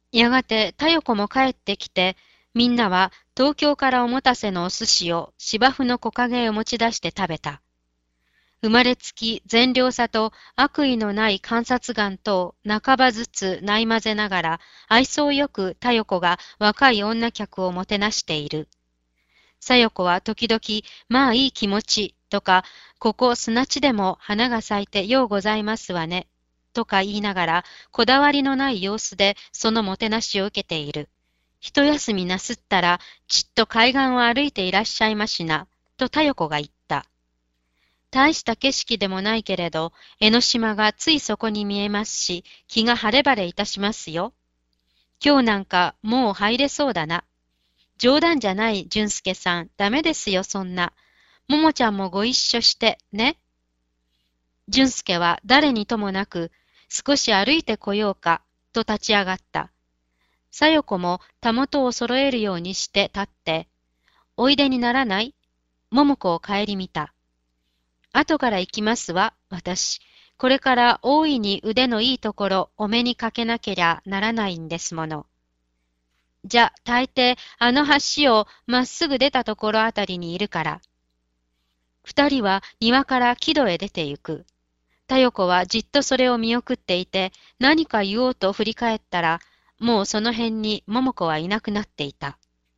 やがて太陽子も帰ってきて、みんなは東京からおもたせのお寿司を芝生の木陰へ持ち出して食べた。生まれつき善良さと悪意のない観察眼と半ばずつない混ぜながら愛想よく太陽子が若い女客をもてなしている。さよ子は時々、まあいい気持ちとか、ここ砂地でも花が咲いてようございますわね、とか言いながら、こだわりのない様子でそのもてなしを受けている。一休みなすったら、ちっと海岸を歩いていらっしゃいましな、と太陽子が言った。大した景色でもないけれど、江ノ島がついそこに見えますし、気が晴れ晴れいたしますよ。今日なんかもう入れそうだな。冗談じゃない、俊介さん。ダメですよ、そんな。ももちゃんもご一緒して、ね。俊介は誰にともなく、少し歩いてこようか、と立ち上がった。さよ子もたもとを揃えるようにして立って、おいでにならない？桃子を顧みた。後から行きますわ、私。これから大いに腕のいいところお目にかけなけりゃならないんですもの。じゃ、大抵あの橋をまっすぐ出たところあたりにいるから。二人は庭から木戸へ出て行く。太陽子はじっとそれを見送っていて、何か言おうと振り返ったら、もうその辺に桃子はいなくなっていた。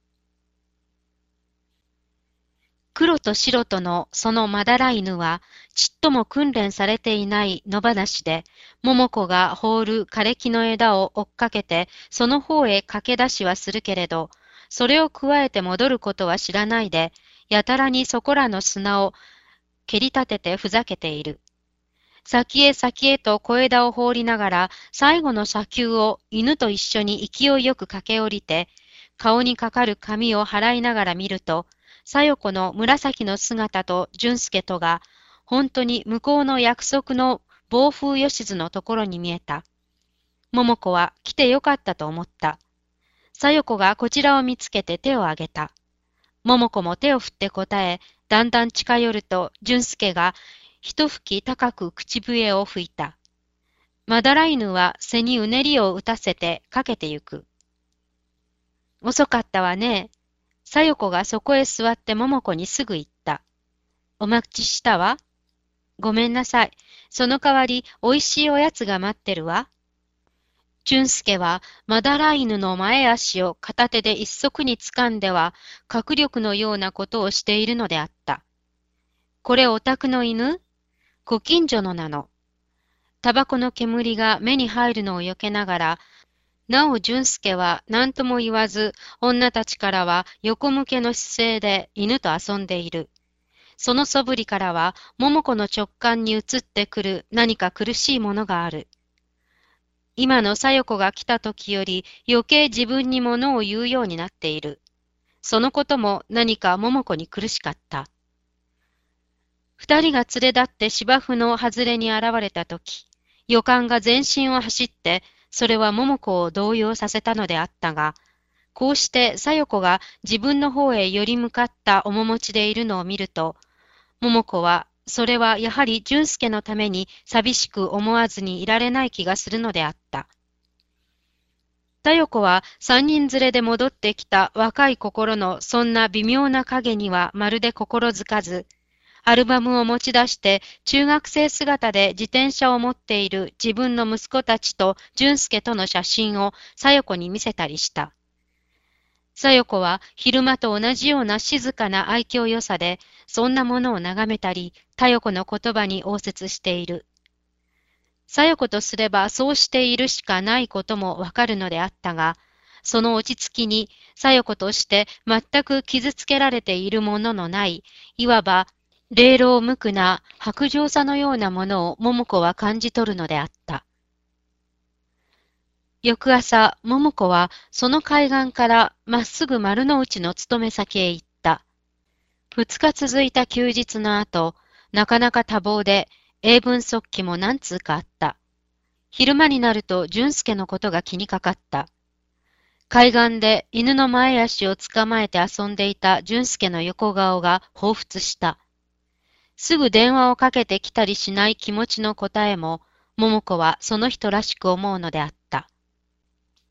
黒と白とのそのまだら犬は、ちっとも訓練されていない野放しで、桃子が放る枯れ木の枝を追っかけて、その方へ駆け出しはするけれど、それを加えて戻ることは知らないで、やたらにそこらの砂を蹴り立ててふざけている。先へ先へと小枝を放りながら、最後の砂丘を犬と一緒に勢いよく駆け下りて、顔にかかる髪を払いながら見ると、小夜子の紫の姿と俊介とが、本当に向こうの約束の暴風よしずのところに見えた。桃子は来てよかったと思った。小夜子がこちらを見つけて手を挙げた。桃子も手を振って答え、だんだん近寄ると、俊介が一吹き高く口笛を吹いた。まだら犬は背にうねりを打たせてかけてゆく。遅かったわね。さよ子がそこへ座って桃子にすぐ言った。お待ちしたわ。ごめんなさい。その代わりおいしいおやつが待ってるわ。俊介はまだら犬の前足を片手で一足につかんでは、握力のようなことをしているのであった。これお宅の犬？ご近所のなの。タバコの煙が目に入るのを避けながら、なお俊介は何とも言わず、女たちからは横向けの姿勢で犬と遊んでいる。その素振りからは、桃子の直感に移ってくる何か苦しいものがある。今の小夜子が来た時より余計自分にものを言うようになっている。そのことも何か桃子に苦しかった。二人が連れ立って芝生の外れに現れた時、予感が全身を走って、それは桃子を動揺させたのであったが、こうして小夜子が自分の方へ寄り向かった面持ちでいるのを見ると、桃子は、それはやはり俊介のために寂しく思わずにいられない気がするのであった。太陽子は三人連れで戻ってきた若い心のそんな微妙な影にはまるで心づかず、アルバムを持ち出して中学生姿で自転車を持っている自分の息子たちと俊介との写真を小夜子に見せたりした。小夜子は昼間と同じような静かな愛嬌よさで、そんなものを眺めたり、小夜子の言葉に応接している。小夜子とすればそうしているしかないこともわかるのであったが、その落ち着きに小夜子として全く傷つけられているもののない、いわば冷静無垢な薄情さのようなものを桃子は感じ取るのであった。翌朝、桃子はその海岸からまっすぐ丸の内の勤め先へ行った。二日続いた休日の後、なかなか多忙で、英文速記も何通かあった。昼間になると俊介のことが気にかかった。海岸で犬の前足を捕まえて遊んでいた俊介の横顔が彷彿した。すぐ電話をかけてきたりしない気持ちの答えも、桃子はその人らしく思うのであった。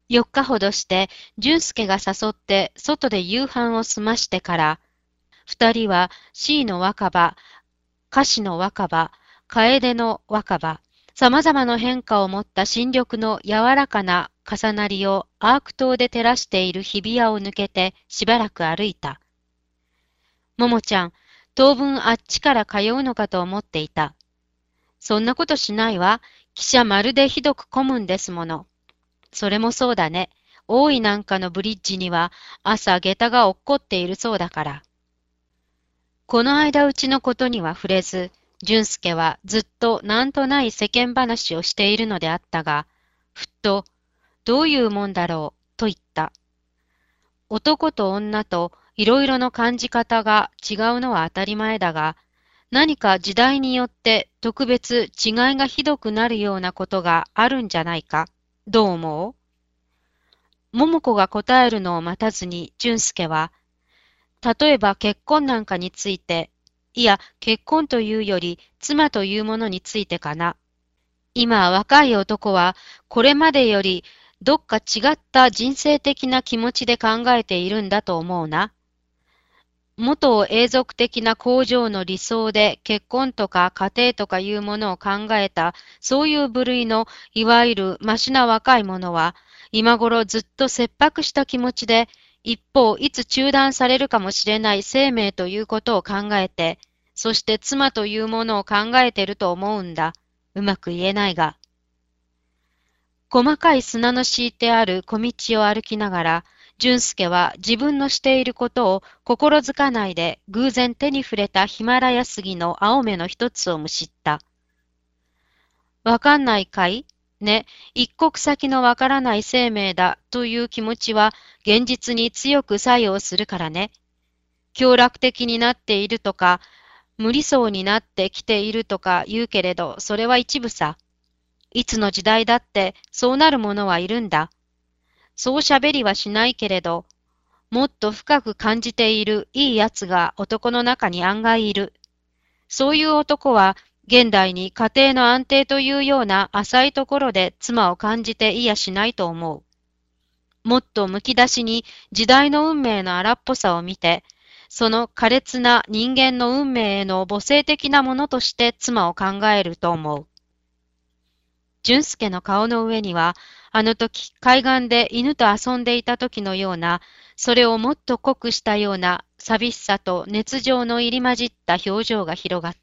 4日ほどして、淳介が誘って外で夕飯を済ましてから、二人は C の若葉、カシの若葉、楓の若葉、様々な変化を持った新緑の柔らかな重なりをアーク灯で照らしている日比谷を抜けてしばらく歩いた。ももちゃん、当分あっちから通うのかと思っていた。そんなことしないわ。汽車まるでひどく混むんですもの。それもそうだね。大井なんかのブリッジには朝下駄が落っこっているそうだから。この間うちのことには触れず、淳介はずっとなんとない世間話をしているのであったが、ふっと、どういうもんだろう、と言った。男と女といろいろの感じ方が違うのは当たり前だが、何か時代によって特別違いがひどくなるようなことがあるんじゃないか。どう思う？桃子が答えるのを待たずに淳介は、例えば結婚なんかについて、いや結婚というより妻というものについてかな。今若い男はこれまでよりどっか違った人生的な気持ちで考えているんだと思うな。元永続的な工場の理想で結婚とか家庭とかいうものを考えた、そういう部類のいわゆるマシな若い者は、今頃ずっと切迫した気持ちで、一方いつ中断されるかもしれない生命ということを考えて、そして妻というものを考えてると思うんだ。うまく言えないが。細かい砂の敷いてある小道を歩きながら、淳介は自分のしていることを心づかないで偶然手に触れたヒマラヤ杉の青目の一つをむしった。わかんないかいね、一刻先のわからない生命だという気持ちは現実に強く作用するからね。凶楽的になっているとか、無理そうになってきているとか言うけれど、それは一部さ。いつの時代だってそうなる者はいるんだ。そう喋りはしないけれど、もっと深く感じているいいやつが男の中に案外いる。そういう男は、現代に家庭の安定というような浅いところで妻を感じていやしないと思う。もっとむき出しに時代の運命の荒っぽさを見て、その苛烈な人間の運命への母性的なものとして妻を考えると思う。淳介の顔の上には、あの時海岸で犬と遊んでいた時のような、それをもっと濃くしたような寂しさと熱情の入り混じった表情が広がった。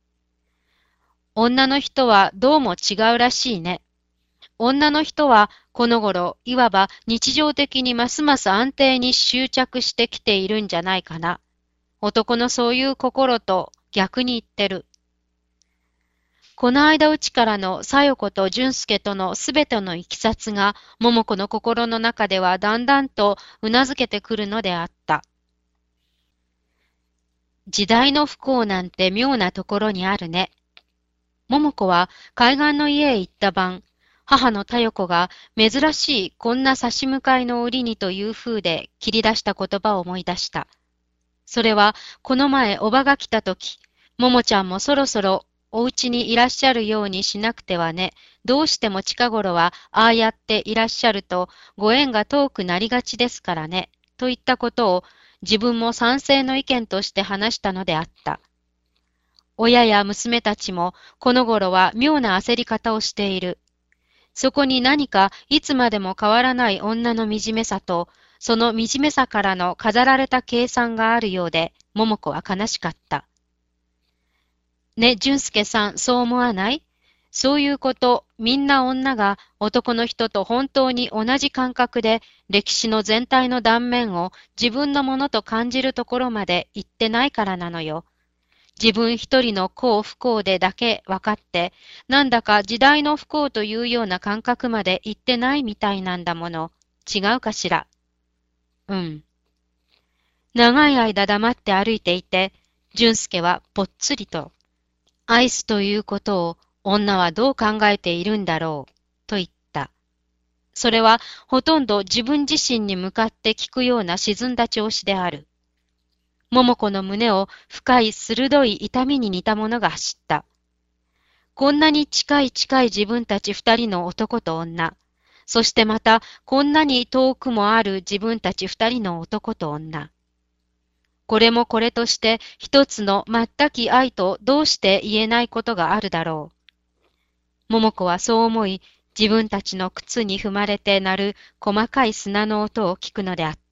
女の人はどうも違うらしいね。女の人はこの頃、いわば日常的にますます安定に執着してきているんじゃないかな。男のそういう心と逆に言ってる。この間うちからの小夜子と淳介とのすべてのいきさつが、桃子の心の中ではだんだんとうなずけてくるのであった。時代の不幸なんて妙なところにあるね。桃子は海岸の家へ行った晩、母の太代子が珍しいこんな差し向かいの折にという風で切り出した言葉を思い出した。それはこの前おばが来たとき、桃ちゃんもそろそろお家にいらっしゃるようにしなくてはね、どうしても近頃はああやっていらっしゃるとご縁が遠くなりがちですからね、といったことを自分も賛成の意見として話したのであった。親や娘たちもこの頃は妙な焦り方をしている。そこに何かいつまでも変わらない女の惨めさと、その惨めさからの飾られた計算があるようで、桃子は悲しかった。ね、淳介さん、そう思わない？そういうこと、みんな女が男の人と本当に同じ感覚で歴史の全体の断面を自分のものと感じるところまで行ってないからなのよ。自分一人の幸不幸でだけ分かって、なんだか時代の不幸というような感覚まで行ってないみたいなんだもの。違うかしら。うん。長い間黙って歩いていて、淳介はぽっつりと、愛すということを女はどう考えているんだろう、と言った。それはほとんど自分自身に向かって聞くような沈んだ調子である。桃子の胸を深い鋭い痛みに似たものが走った。こんなに近い自分たち二人の男と女。 そしてまた、こんなに遠くもある自分たち二人の男と女。これもこれとして一つの全き愛とどうして言えないことがあるだろう。桃子はそう思い、自分たちの靴に踏まれて鳴る細かい砂の音を聞くのであった。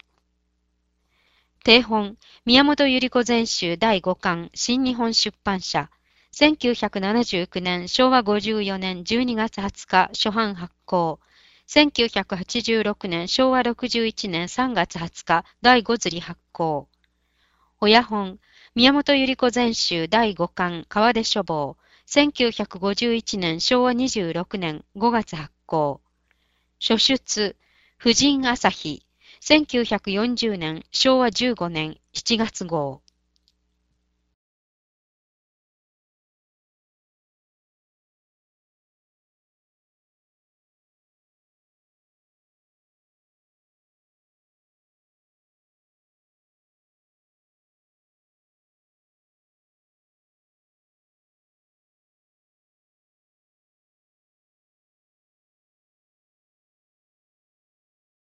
定本、宮本百合子全集第5巻、新日本出版社。1979年昭和54年12月20日初版発行。1986年昭和61年3月20日第5釣り発行。親本、宮本百合子全集第5巻川出書房。1951年昭和26年5月発行。書出、婦人朝日。1940年昭和15年7月号。